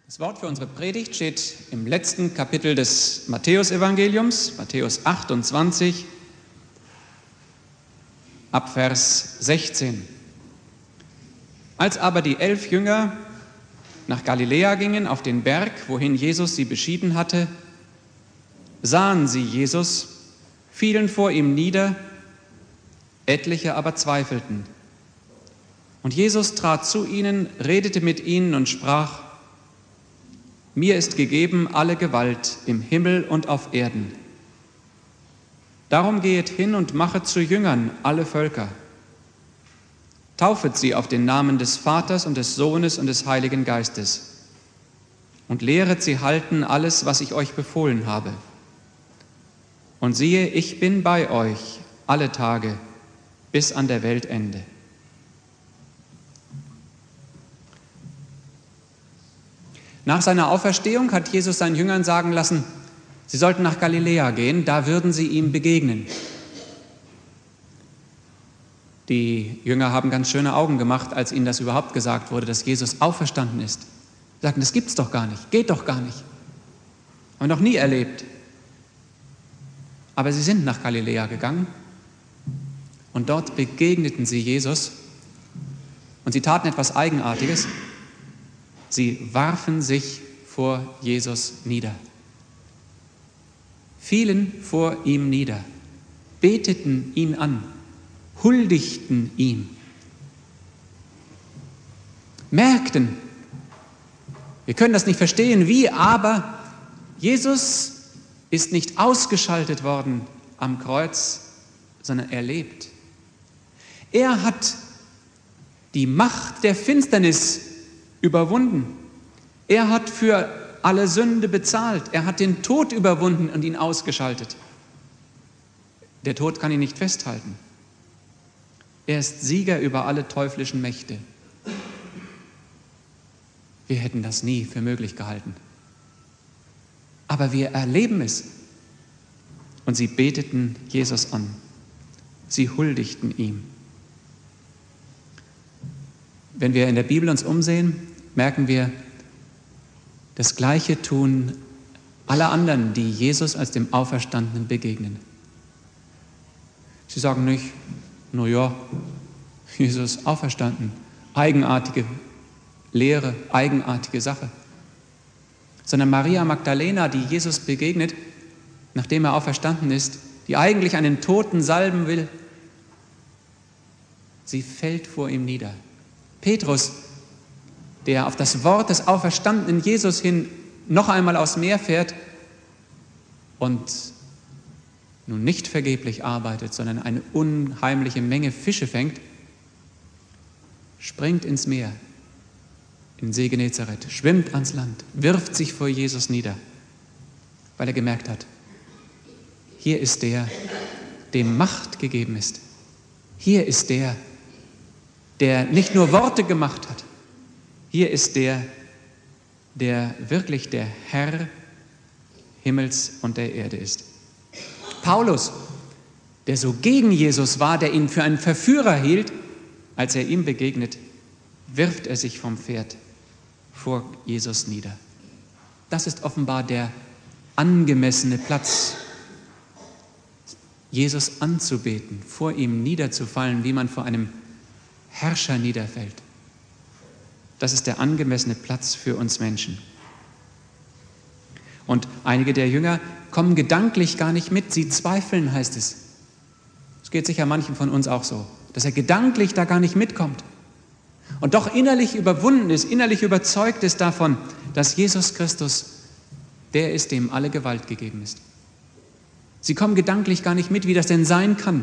Das Wort für unsere Predigt steht im letzten Kapitel des Matthäusevangeliums, Matthäus 28, ab Vers 16. Als aber die 11 Jünger nach Galiläa gingen, auf den Berg, wohin Jesus sie beschieden hatte, sahen sie Jesus, fielen vor ihm nieder, etliche aber zweifelten. Und Jesus trat zu ihnen, redete mit ihnen und sprach: Mir ist gegeben alle Gewalt im Himmel und auf Erden. Darum gehet hin und machet zu Jüngern alle Völker. Taufet sie auf den Namen des Vaters und des Sohnes und des Heiligen Geistes und lehret sie halten alles, was ich euch befohlen habe. Und siehe, ich bin bei euch alle Tage bis an der Weltende. Nach seiner Auferstehung hat Jesus seinen Jüngern sagen lassen, sie sollten nach Galiläa gehen, da würden sie ihm begegnen. Die Jünger haben ganz schöne Augen gemacht, als ihnen das überhaupt gesagt wurde, dass Jesus auferstanden ist. Sie sagten, das gibt's doch gar nicht, geht doch gar nicht. Haben wir noch nie erlebt. Aber sie sind nach Galiläa gegangen und dort begegneten sie Jesus und sie taten etwas Eigenartiges. Sie warfen sich vor Jesus nieder, fielen vor ihm nieder, beteten ihn an, huldigten ihm, merkten, wir können das nicht verstehen, wie, aber Jesus ist nicht ausgeschaltet worden am Kreuz, sondern er lebt. Er hat die Macht der Finsternis überwunden. Er hat für alle Sünde bezahlt. Er hat den Tod überwunden und ihn ausgeschaltet. Der Tod kann ihn nicht festhalten. Er ist Sieger über alle teuflischen Mächte. Wir hätten das nie für möglich gehalten. Aber wir erleben es. Und sie beteten Jesus an. Sie huldigten ihm. Wenn wir in der Bibel uns umsehen, merken wir, das Gleiche tun alle anderen, die Jesus als dem Auferstandenen begegnen. Sie sagen nicht, ja, Jesus auferstanden, eigenartige Lehre, eigenartige Sache. Sondern Maria Magdalena, die Jesus begegnet, nachdem er auferstanden ist, die eigentlich einen Toten salben will, sie fällt vor ihm nieder. Petrus, der auf das Wort des auferstandenen Jesus hin noch einmal aufs Meer fährt und nun nicht vergeblich arbeitet, sondern eine unheimliche Menge Fische fängt, springt ins Meer, in See Genezareth, schwimmt ans Land, wirft sich vor Jesus nieder, weil er gemerkt hat, hier ist der, dem Macht gegeben ist. Hier ist der nicht nur Worte gemacht hat. Hier ist der wirklich der Herr Himmels und der Erde ist. Paulus, der so gegen Jesus war, der ihn für einen Verführer hielt, als er ihm begegnet, wirft er sich vom Pferd vor Jesus nieder. Das ist offenbar der angemessene Platz, Jesus anzubeten, vor ihm niederzufallen, wie man vor einem Herrscher niederfällt. Das ist der angemessene Platz für uns Menschen. Und einige der Jünger kommen gedanklich gar nicht mit, sie zweifeln, heißt es. Es geht sicher manchem von uns auch so, dass er gedanklich da gar nicht mitkommt und doch innerlich überwunden ist, innerlich überzeugt ist davon, dass Jesus Christus der ist, dem alle Gewalt gegeben ist. Sie kommen gedanklich gar nicht mit, wie das denn sein kann.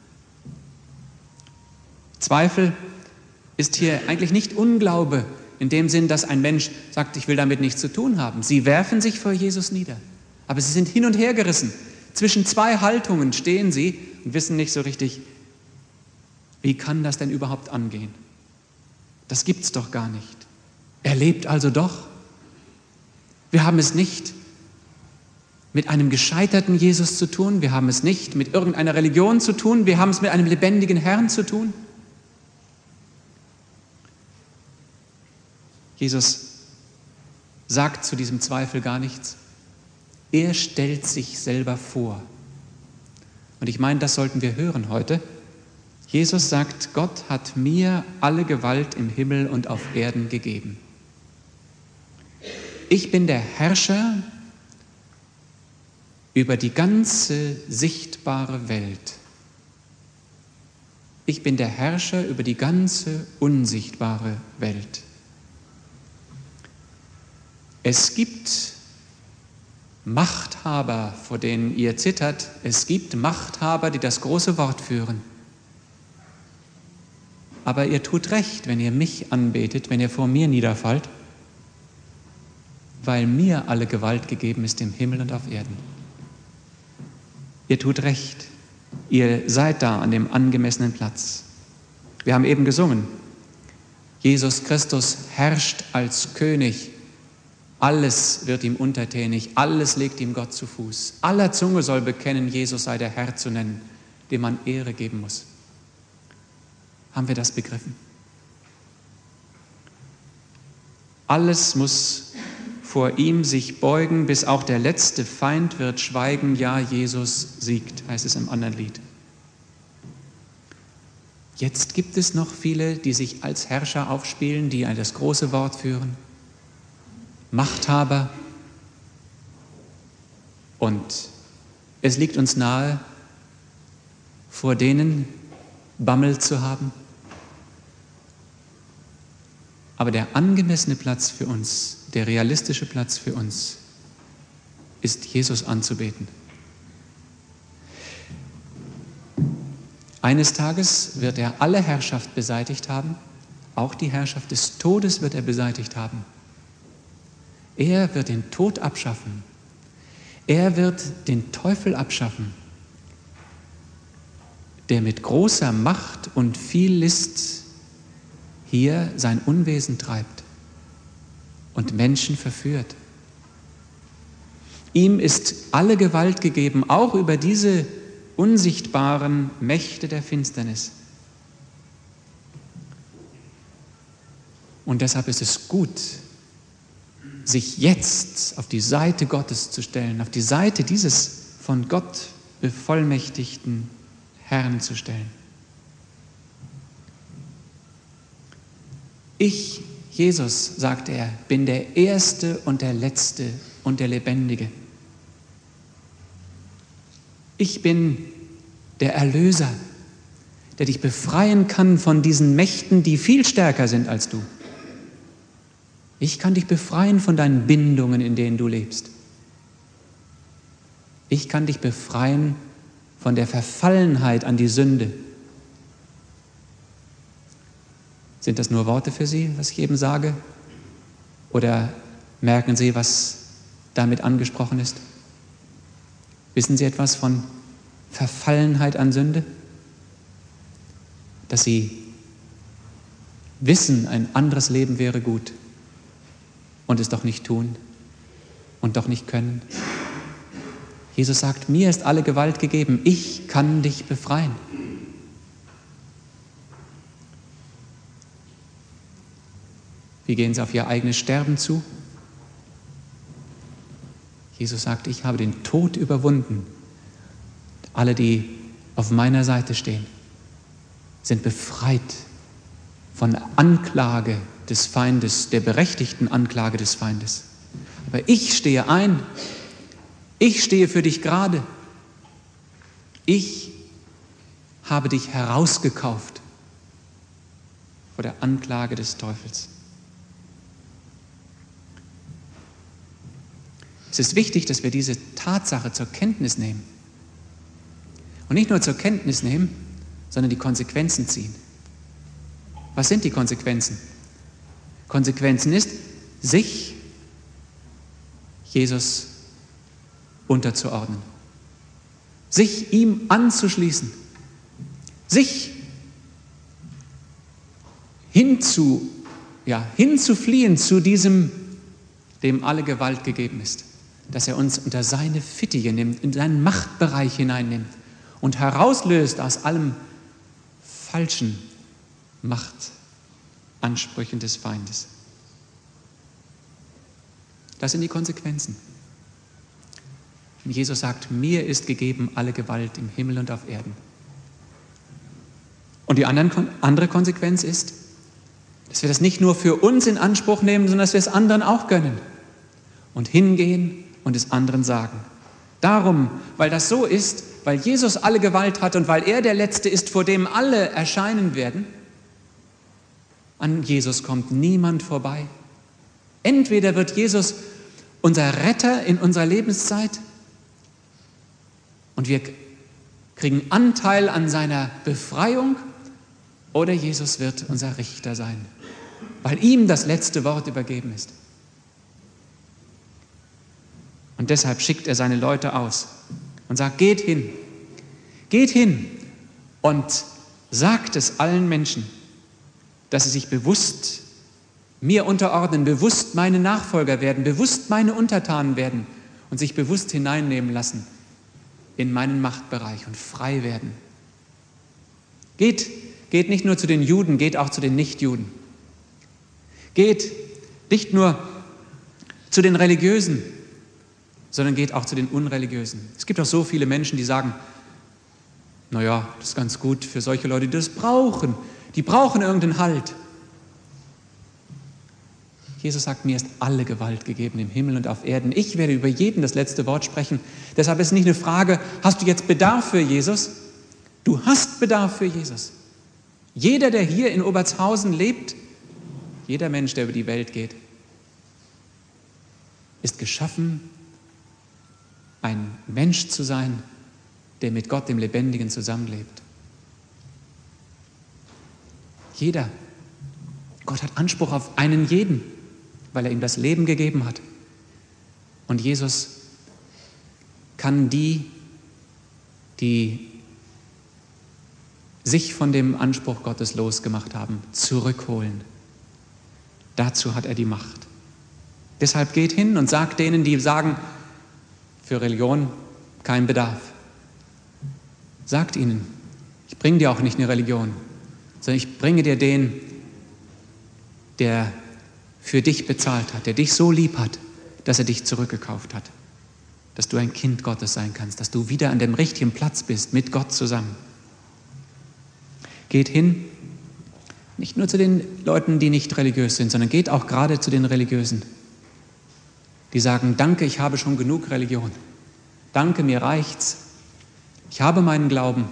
Zweifel ist hier eigentlich nicht Unglaube in dem Sinn, dass ein Mensch sagt, ich will damit nichts zu tun haben. Sie werfen sich vor Jesus nieder, aber sie sind hin und her gerissen. Zwischen zwei Haltungen stehen sie und wissen nicht so richtig, wie kann das denn überhaupt angehen? Das gibt's doch gar nicht. Er lebt also doch. Wir haben es nicht mit einem gescheiterten Jesus zu tun, wir haben es nicht mit irgendeiner Religion zu tun, wir haben es mit einem lebendigen Herrn zu tun. Jesus sagt zu diesem Zweifel gar nichts. Er stellt sich selber vor. Und ich meine, das sollten wir hören heute. Jesus sagt, Gott hat mir alle Gewalt im Himmel und auf Erden gegeben. Ich bin der Herrscher über die ganze sichtbare Welt. Ich bin der Herrscher über die ganze unsichtbare Welt. Es gibt Machthaber, vor denen ihr zittert. Es gibt Machthaber, die das große Wort führen. Aber ihr tut recht, wenn ihr mich anbetet, wenn ihr vor mir niederfallt, weil mir alle Gewalt gegeben ist im Himmel und auf Erden. Ihr tut recht. Ihr seid da an dem angemessenen Platz. Wir haben eben gesungen, Jesus Christus herrscht als König. Alles wird ihm untertänig, alles legt ihm Gott zu Fuß. Aller Zunge soll bekennen, Jesus sei der Herr zu nennen, dem man Ehre geben muss. Haben wir das begriffen? Alles muss vor ihm sich beugen, bis auch der letzte Feind wird schweigen. Ja, Jesus siegt, heißt es im anderen Lied. Jetzt gibt es noch viele, die sich als Herrscher aufspielen, die das große Wort führen. Machthaber. Und es liegt uns nahe, vor denen Bammel zu haben. Aber der angemessene Platz für uns, der realistische Platz für uns, ist Jesus anzubeten. Eines Tages wird er alle Herrschaft beseitigt haben, auch die Herrschaft des Todes wird er beseitigt haben. Er wird den Tod abschaffen. Er wird den Teufel abschaffen, der mit großer Macht und viel List hier sein Unwesen treibt und Menschen verführt. Ihm ist alle Gewalt gegeben, auch über diese unsichtbaren Mächte der Finsternis. Und deshalb ist es gut, sich jetzt auf die Seite Gottes zu stellen, auf die Seite dieses von Gott bevollmächtigten Herrn zu stellen. Ich, Jesus, sagt er, bin der Erste und der Letzte und der Lebendige. Ich bin der Erlöser, der dich befreien kann von diesen Mächten, die viel stärker sind als du. Ich kann dich befreien von deinen Bindungen, in denen du lebst. Ich kann dich befreien von der Verfallenheit an die Sünde. Sind das nur Worte für Sie, was ich eben sage? Oder merken Sie, was damit angesprochen ist? Wissen Sie etwas von Verfallenheit an Sünde? Dass Sie wissen, ein anderes Leben wäre gut und es doch nicht tun und doch nicht können. Jesus sagt, mir ist alle Gewalt gegeben, ich kann dich befreien. Wie gehen Sie auf Ihr eigenes Sterben zu? Jesus sagt, ich habe den Tod überwunden. Alle, die auf meiner Seite stehen, sind befreit von Anklage des Feindes, der berechtigten Anklage des Feindes. Aber ich stehe ein. Ich stehe für dich gerade. Ich habe dich herausgekauft vor der Anklage des Teufels. Es ist wichtig, dass wir diese Tatsache zur Kenntnis nehmen. Und nicht nur zur Kenntnis nehmen, sondern die Konsequenzen ziehen. Was sind die Konsequenzen? Konsequenzen ist, sich Jesus unterzuordnen, sich ihm anzuschließen, sich hinzufliehen zu diesem, dem alle Gewalt gegeben ist, dass er uns unter seine Fittiche nimmt, in seinen Machtbereich hineinnimmt und herauslöst aus allem falschen Machtansprüchen des Feindes. Das sind die Konsequenzen. Und Jesus sagt, mir ist gegeben alle Gewalt im Himmel und auf Erden. Und die andere Konsequenz ist, dass wir das nicht nur für uns in Anspruch nehmen, sondern dass wir es anderen auch gönnen und hingehen und es anderen sagen. Darum, weil das so ist, weil Jesus alle Gewalt hat und weil er der Letzte ist, vor dem alle erscheinen werden, an Jesus kommt niemand vorbei. Entweder wird Jesus unser Retter in unserer Lebenszeit und wir kriegen Anteil an seiner Befreiung, oder Jesus wird unser Richter sein, weil ihm das letzte Wort übergeben ist. Und deshalb schickt er seine Leute aus und sagt, geht hin und sagt es allen Menschen, dass sie sich bewusst mir unterordnen, bewusst meine Nachfolger werden, bewusst meine Untertanen werden und sich bewusst hineinnehmen lassen in meinen Machtbereich und frei werden. Geht nicht nur zu den Juden, geht auch zu den Nichtjuden. Geht nicht nur zu den Religiösen, sondern geht auch zu den Unreligiösen. Es gibt auch so viele Menschen, die sagen, naja, das ist ganz gut für solche Leute, die das brauchen. Die brauchen irgendeinen Halt. Jesus sagt, mir ist alle Gewalt gegeben im Himmel und auf Erden. Ich werde über jeden das letzte Wort sprechen. Deshalb ist es nicht eine Frage, hast du jetzt Bedarf für Jesus? Du hast Bedarf für Jesus. Jeder, der hier in Obertshausen lebt, jeder Mensch, der über die Welt geht, ist geschaffen, ein Mensch zu sein, der mit Gott, dem Lebendigen, zusammenlebt. Jeder. Gott hat Anspruch auf einen jeden, weil er ihm das Leben gegeben hat. Und Jesus kann die sich von dem Anspruch Gottes losgemacht haben, zurückholen. Dazu hat er die Macht. Deshalb geht hin und sagt denen, die sagen, für Religion kein Bedarf. Sagt ihnen, ich bringe dir auch nicht eine Religion, sondern ich bringe dir den, der für dich bezahlt hat, der dich so lieb hat, dass er dich zurückgekauft hat, dass du ein Kind Gottes sein kannst, dass du wieder an dem richtigen Platz bist, mit Gott zusammen. Geht hin, nicht nur zu den Leuten, die nicht religiös sind, sondern geht auch gerade zu den Religiösen, die sagen, danke, ich habe schon genug Religion. Danke, mir reicht's. Ich habe meinen Glauben.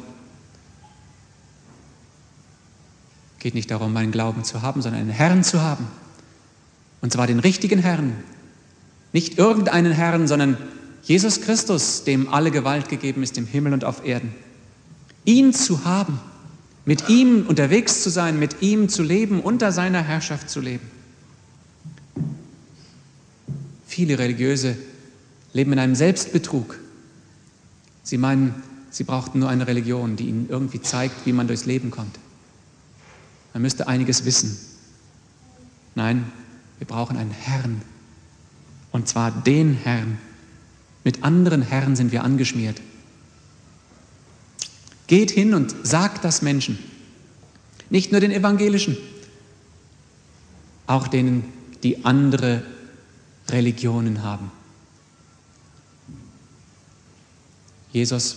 Geht nicht darum, meinen Glauben zu haben, sondern einen Herrn zu haben. Und zwar den richtigen Herrn. Nicht irgendeinen Herrn, sondern Jesus Christus, dem alle Gewalt gegeben ist im Himmel und auf Erden. Ihn zu haben, mit ihm unterwegs zu sein, mit ihm zu leben, unter seiner Herrschaft zu leben. Viele Religiöse leben in einem Selbstbetrug. Sie meinen, sie brauchten nur eine Religion, die ihnen irgendwie zeigt, wie man durchs Leben kommt. Man müsste einiges wissen. Nein, wir brauchen einen Herrn. Und zwar den Herrn. Mit anderen Herren sind wir angeschmiert. Geht hin und sagt das Menschen. Nicht nur den Evangelischen, auch denen, die andere Religionen haben. Jesus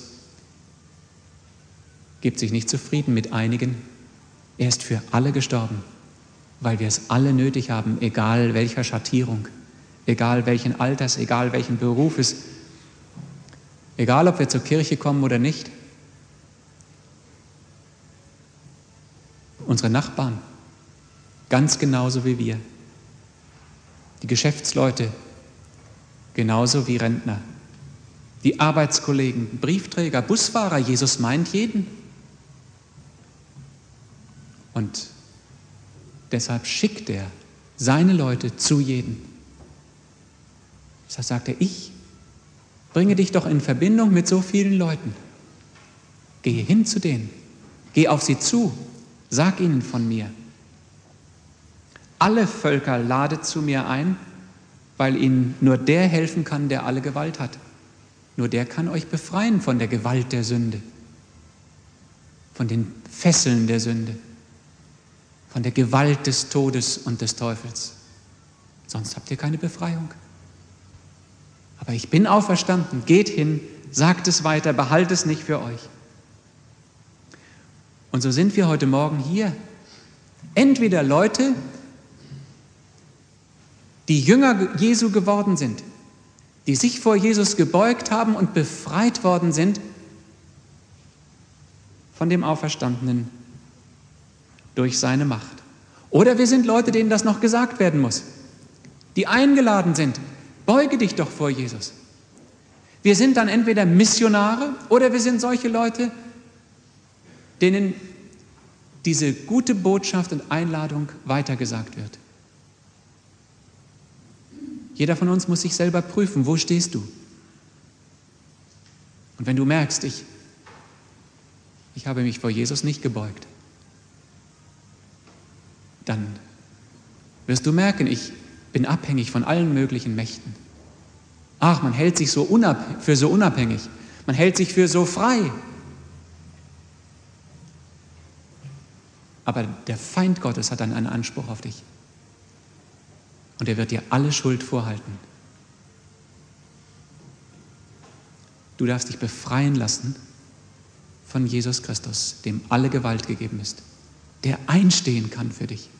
gibt sich nicht zufrieden mit einigen. Er ist für alle gestorben, weil wir es alle nötig haben, egal welcher Schattierung, egal welchen Alters, egal welchen Berufes, egal ob wir zur Kirche kommen oder nicht. Unsere Nachbarn, ganz genauso wie wir. Die Geschäftsleute, genauso wie Rentner. Die Arbeitskollegen, Briefträger, Busfahrer, Jesus meint jeden. Und deshalb schickt er seine Leute zu jedem. Deshalb sagt er, ich bringe dich doch in Verbindung mit so vielen Leuten. Gehe hin zu denen, geh auf sie zu, sag ihnen von mir. Alle Völker ladet zu mir ein, weil ihnen nur der helfen kann, der alle Gewalt hat. Nur der kann euch befreien von der Gewalt der Sünde, von den Fesseln der Sünde, von der Gewalt des Todes und des Teufels. Sonst habt ihr keine Befreiung. Aber ich bin auferstanden. Geht hin, sagt es weiter, behaltet es nicht für euch. Und so sind wir heute Morgen hier. Entweder Leute, die Jünger Jesu geworden sind, die sich vor Jesus gebeugt haben und befreit worden sind von dem Auferstandenen durch seine Macht. Oder wir sind Leute, denen das noch gesagt werden muss, die eingeladen sind, beuge dich doch vor Jesus. Wir sind dann entweder Missionare oder wir sind solche Leute, denen diese gute Botschaft und Einladung weitergesagt wird. Jeder von uns muss sich selber prüfen, wo stehst du? Und wenn du merkst, ich habe mich vor Jesus nicht gebeugt, dann wirst du merken, ich bin abhängig von allen möglichen Mächten. Ach, man hält sich für so unabhängig, man hält sich für so frei. Aber der Feind Gottes hat dann einen Anspruch auf dich. Und er wird dir alle Schuld vorhalten. Du darfst dich befreien lassen von Jesus Christus, dem alle Gewalt gegeben ist, der einstehen kann für dich.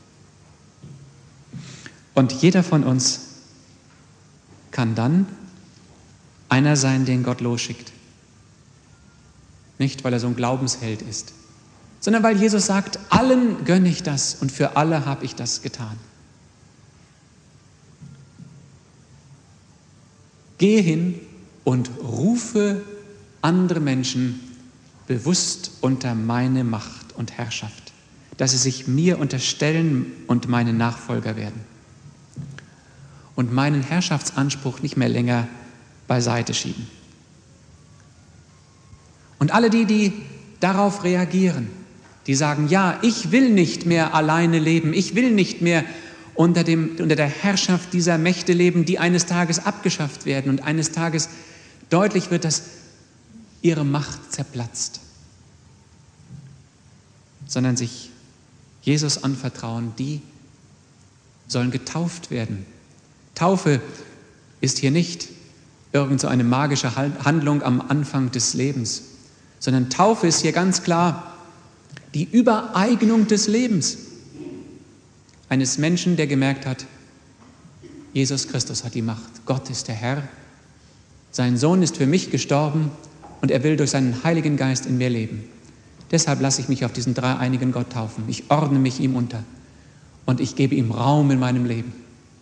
Und jeder von uns kann dann einer sein, den Gott losschickt. Nicht, weil er so ein Glaubensheld ist, sondern weil Jesus sagt, allen gönne ich das und für alle habe ich das getan. Gehe hin und rufe andere Menschen bewusst unter meine Macht und Herrschaft, dass sie sich mir unterstellen und meine Nachfolger werden und meinen Herrschaftsanspruch nicht mehr länger beiseite schieben. Und alle die darauf reagieren, die sagen, ja, ich will nicht mehr alleine leben, ich will nicht mehr unter der Herrschaft dieser Mächte leben, die eines Tages abgeschafft werden und eines Tages deutlich wird, dass ihre Macht zerplatzt, sondern sich Jesus anvertrauen, die sollen getauft werden. Taufe ist hier nicht irgend so eine magische Handlung am Anfang des Lebens, sondern Taufe ist hier ganz klar die Übereignung des Lebens eines Menschen, der gemerkt hat, Jesus Christus hat die Macht, Gott ist der Herr, sein Sohn ist für mich gestorben und er will durch seinen Heiligen Geist in mir leben. Deshalb lasse ich mich auf diesen dreieinigen Gott taufen. Ich ordne mich ihm unter und ich gebe ihm Raum in meinem Leben.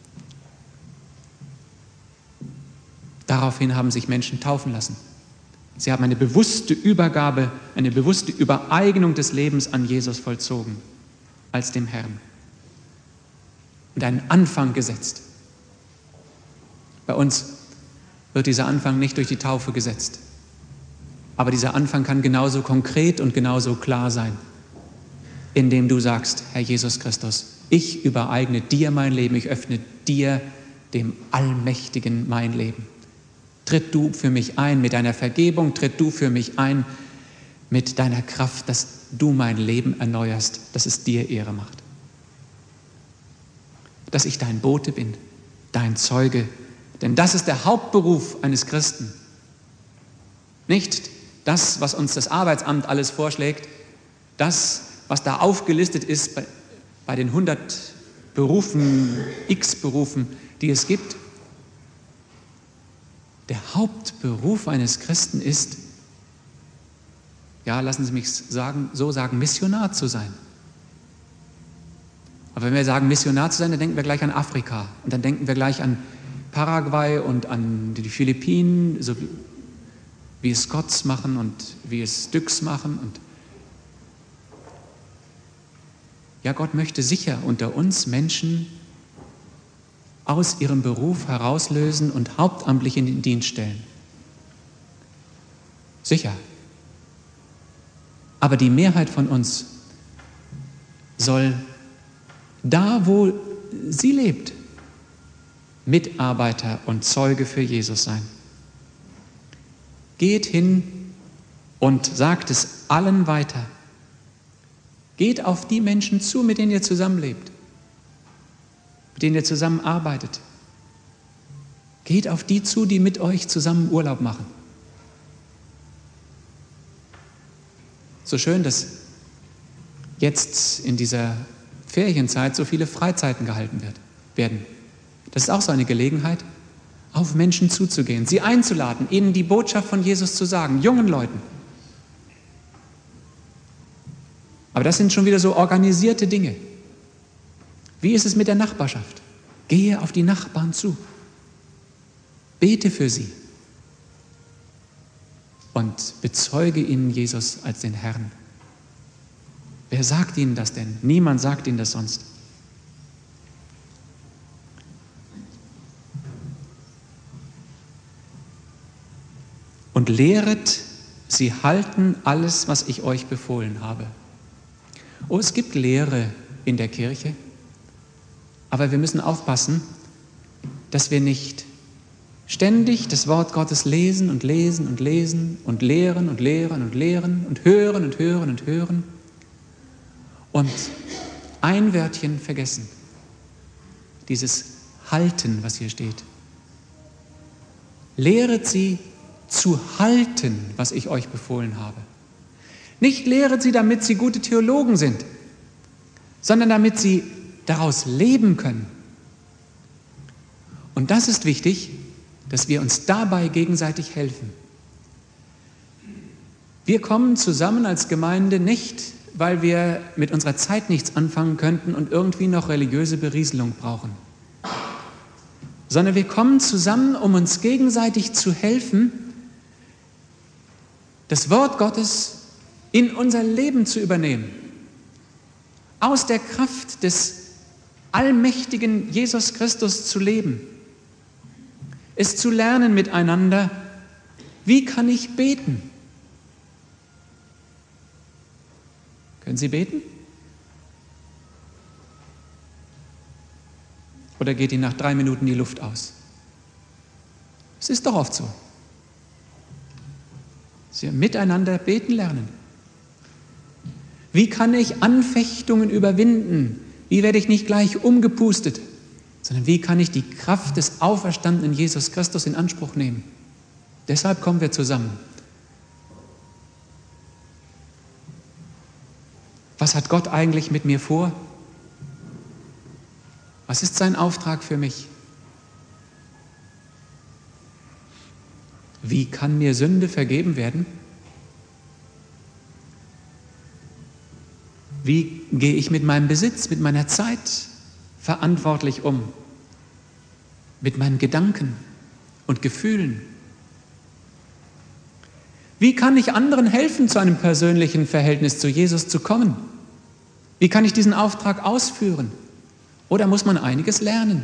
Daraufhin haben sich Menschen taufen lassen. Sie haben eine bewusste Übergabe, eine bewusste Übereignung des Lebens an Jesus vollzogen, als dem Herrn. Und einen Anfang gesetzt. Bei uns wird dieser Anfang nicht durch die Taufe gesetzt. Aber dieser Anfang kann genauso konkret und genauso klar sein, indem du sagst, Herr Jesus Christus, ich übereigne dir mein Leben, ich öffne dir, dem Allmächtigen, mein Leben. Tritt du für mich ein mit deiner Vergebung, tritt du für mich ein mit deiner Kraft, dass du mein Leben erneuerst, dass es dir Ehre macht. Dass ich dein Bote bin, dein Zeuge, denn das ist der Hauptberuf eines Christen. Nicht das, was uns das Arbeitsamt alles vorschlägt, das, was da aufgelistet ist bei den 100 Berufen, X-Berufen, die es gibt. Der Hauptberuf eines Christen ist, ja, lassen Sie mich so sagen, Missionar zu sein. Aber wenn wir sagen, Missionar zu sein, dann denken wir gleich an Afrika und dann denken wir gleich an Paraguay und an die Philippinen, so wie es Scots machen und wie es Düks machen. Und ja, Gott möchte sicher unter uns Menschen aus ihrem Beruf herauslösen und hauptamtlich in den Dienst stellen. Sicher. Aber die Mehrheit von uns soll da, wo sie lebt, Mitarbeiter und Zeuge für Jesus sein. Geht hin und sagt es allen weiter. Geht auf die Menschen zu, mit denen ihr zusammenlebt, mit denen ihr zusammenarbeitet. Geht auf die zu, die mit euch zusammen Urlaub machen. So schön, dass jetzt in dieser Ferienzeit so viele Freizeiten gehalten werden. Das ist auch so eine Gelegenheit, auf Menschen zuzugehen, sie einzuladen, ihnen die Botschaft von Jesus zu sagen, jungen Leuten. Aber das sind schon wieder so organisierte Dinge. Wie ist es mit der Nachbarschaft? Gehe auf die Nachbarn zu. Bete für sie. Und bezeuge ihnen Jesus als den Herrn. Wer sagt ihnen das denn? Niemand sagt ihnen das sonst. Und lehret sie halten alles, was ich euch befohlen habe. Oh, es gibt Lehre in der Kirche, aber wir müssen aufpassen, dass wir nicht ständig das Wort Gottes lesen und lesen und lesen und lehren und lehren und lehren und hören und hören und hören und ein Wörtchen vergessen. Dieses Halten, was hier steht. Lehret sie zu halten, was ich euch befohlen habe. Nicht lehret sie, damit sie gute Theologen sind, sondern damit sie daraus leben können. Und das ist wichtig, dass wir uns dabei gegenseitig helfen. Wir kommen zusammen als Gemeinde nicht, weil wir mit unserer Zeit nichts anfangen könnten und irgendwie noch religiöse Berieselung brauchen, sondern wir kommen zusammen, um uns gegenseitig zu helfen, das Wort Gottes in unser Leben zu übernehmen, aus der Kraft des allmächtigen Jesus Christus zu leben, es zu lernen miteinander, wie kann ich beten? Können Sie beten? Oder geht Ihnen nach 3 Minuten die Luft aus? Es ist doch oft so. Dass wir miteinander beten lernen. Wie kann ich Anfechtungen überwinden? Wie werde ich nicht gleich umgepustet? Sondern wie kann ich die Kraft des auferstandenen Jesus Christus in Anspruch nehmen? Deshalb kommen wir zusammen. Was hat Gott eigentlich mit mir vor? Was ist sein Auftrag für mich? Wie kann mir Sünde vergeben werden? Wie gehe ich mit meinem Besitz, mit meiner Zeit verantwortlich um? Mit meinen Gedanken und Gefühlen? Wie kann ich anderen helfen, zu einem persönlichen Verhältnis zu Jesus zu kommen? Wie kann ich diesen Auftrag ausführen? Oder muss man einiges lernen?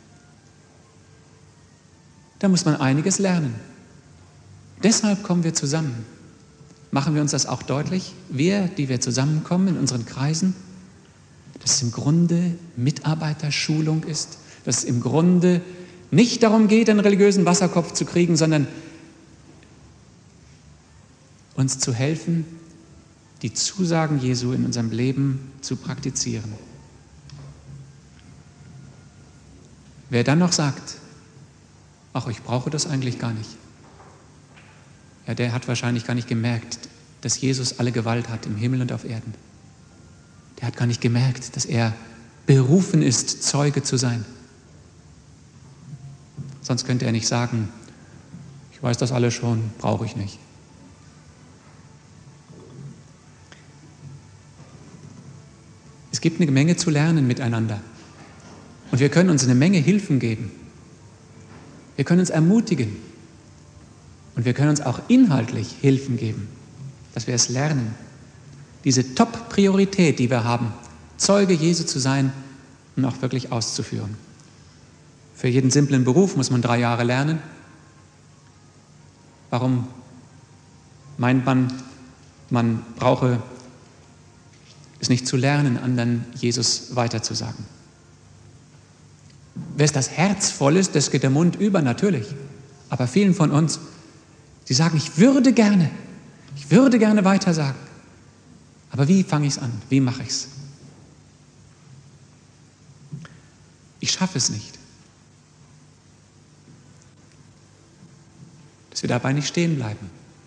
Da muss man einiges lernen. Deshalb kommen wir zusammen. Machen wir uns das auch deutlich, die wir zusammenkommen in unseren Kreisen, dass es im Grunde Mitarbeiterschulung ist, dass es im Grunde nicht darum geht, einen religiösen Wasserkopf zu kriegen, sondern uns zu helfen, die Zusagen Jesu in unserem Leben zu praktizieren. Wer dann noch sagt, ach, ich brauche das eigentlich gar nicht, ja, der hat wahrscheinlich gar nicht gemerkt, dass Jesus alle Gewalt hat im Himmel und auf Erden. Der hat gar nicht gemerkt, dass er berufen ist, Zeuge zu sein. Sonst könnte er nicht sagen, ich weiß das alles schon, brauche ich nicht. Es gibt eine Menge zu lernen miteinander. Und wir können uns eine Menge Hilfen geben. Wir können uns ermutigen. Und wir können uns auch inhaltlich Hilfen geben, dass wir es lernen. Diese Top-Priorität, die wir haben, Zeuge Jesu zu sein und auch wirklich auszuführen. Für jeden simplen Beruf muss man 3 Jahre lernen. Warum meint man brauche es nicht zu lernen, anderen Jesus weiterzusagen? Wer das Herz voll ist, das geht der Mund über, natürlich. Aber vielen von uns, die sagen, ich würde gerne weitersagen. Aber wie fange ich es an? Wie mache ich es? Ich schaffe es nicht. dass wir dabei nicht stehen bleiben.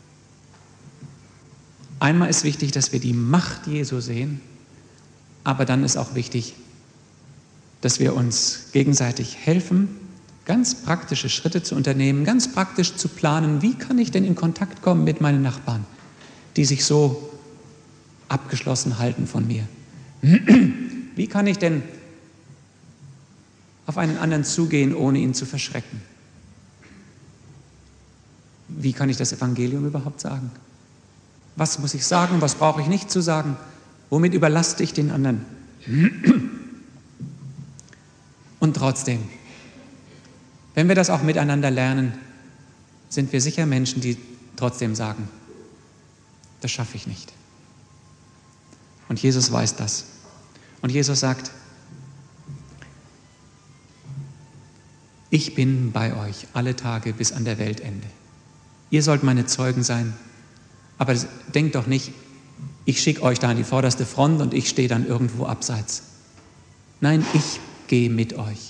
Einmal ist wichtig, dass wir die Macht Jesu sehen, aber dann ist auch wichtig, dass wir uns gegenseitig helfen, ganz praktische Schritte zu unternehmen, ganz praktisch zu planen, wie kann ich denn in Kontakt kommen mit meinen Nachbarn, die sich so abgeschlossen halten von mir. Wie kann ich denn auf einen anderen zugehen, ohne ihn zu verschrecken? Wie kann ich das Evangelium überhaupt sagen? Was muss ich sagen, was brauche ich nicht zu sagen? Womit überlaste ich den anderen? Und trotzdem, wenn wir das auch miteinander lernen, sind wir sicher Menschen, die trotzdem sagen, das schaffe ich nicht. Und Jesus weiß das. Und Jesus sagt, ich bin bei euch alle Tage bis an der Weltende. Ihr sollt meine Zeugen sein, aber denkt doch nicht, ich schicke euch da an die vorderste Front und ich stehe dann irgendwo abseits. Nein, ich gehe mit euch.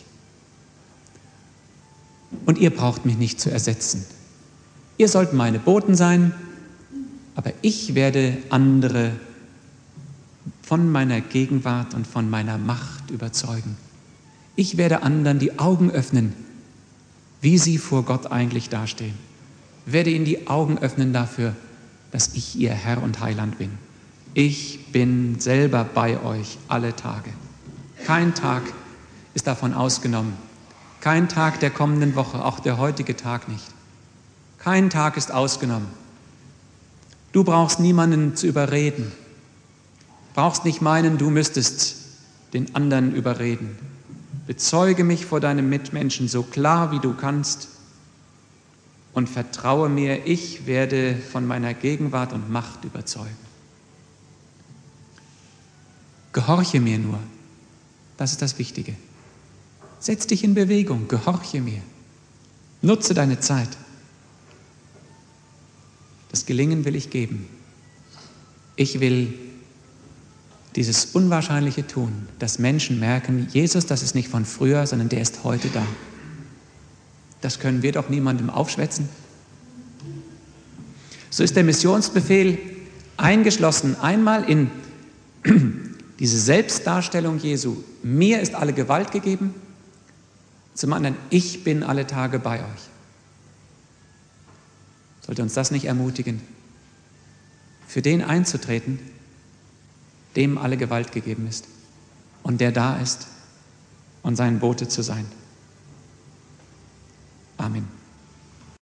Und ihr braucht mich nicht zu ersetzen. Ihr sollt meine Boten sein, aber ich werde andere von meiner Gegenwart und von meiner Macht überzeugen. Ich werde anderen die Augen öffnen, wie sie vor Gott eigentlich dastehen. Ich werde ihnen die Augen öffnen dafür, dass ich ihr Herr und Heiland bin. Ich bin selber bei euch alle Tage. Kein Tag ist davon ausgenommen. Kein Tag der kommenden Woche, auch der heutige Tag nicht. Kein Tag ist ausgenommen. Du brauchst niemanden zu überreden. Brauchst nicht meinen, du müsstest den anderen überreden. Bezeuge mich vor deinem Mitmenschen so klar, wie du kannst und vertraue mir, ich werde von meiner Gegenwart und Macht überzeugen. Gehorche mir nur, das ist das Wichtige. Setz dich in Bewegung, gehorche mir. Nutze deine Zeit. Das Gelingen will ich geben. Ich will dieses Unwahrscheinliche tun, dass Menschen merken, Jesus, das ist nicht von früher, sondern der ist heute da. Das können wir doch niemandem aufschwätzen. So ist der Missionsbefehl eingeschlossen, einmal in diese Selbstdarstellung Jesu. Mir ist alle Gewalt gegeben. Zum anderen, ich bin alle Tage bei euch. Sollte uns das nicht ermutigen, für den einzutreten, dem alle Gewalt gegeben ist und der da ist und sein Bote zu sein. Amen.